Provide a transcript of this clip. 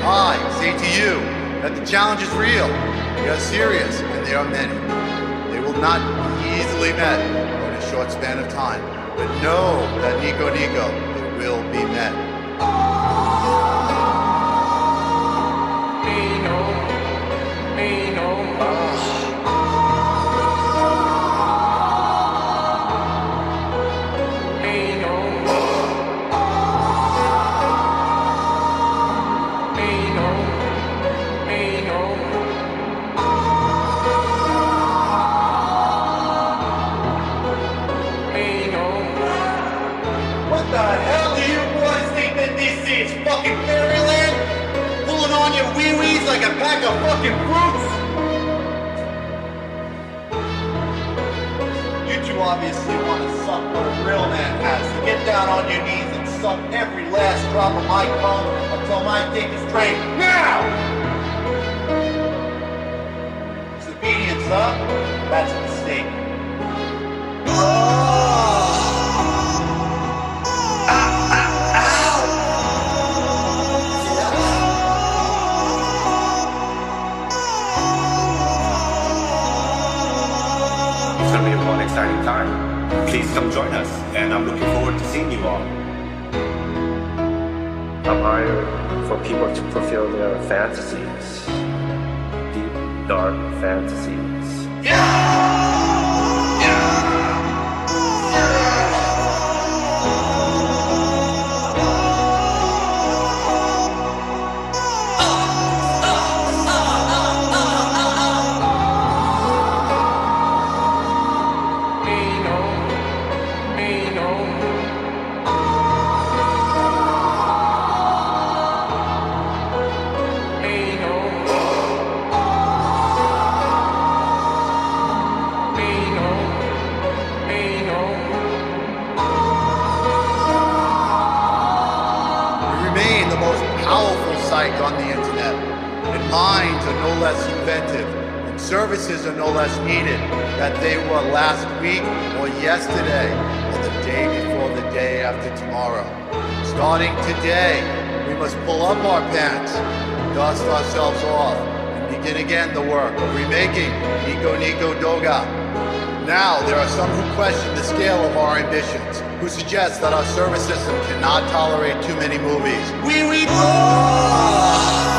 I say to you that the challenge is real, they are serious, and they are many. They will not be easily met in a short span of time, but know that Nico Nico, it will be met. What the hell do you boys think that this is? Fucking fairyland? Pulling on your wee-wees like a pack of fucking fruits? You two obviously want to suck what a real man has. So get down on your knees and suck every last drop of my cum until my dick is drained. Now! Disobedience, huh? That's a mistake. It's going to be a fun, exciting time. Please come join us, and I'm looking forward to seeing you all. I'm hired for people to fulfill their fantasies. Deep, dark fantasies. The most powerful site on the internet, and minds are no less inventive, and services are no less needed than they were last week or yesterday or the day before the day after tomorrow. Starting today, we must pull up our pants, dust ourselves off, and begin again the work of remaking Nico Nico Doga. Now, there are some who question the scale of our ambitions, who suggest that our service system cannot tolerate too many movies. Wee-wee!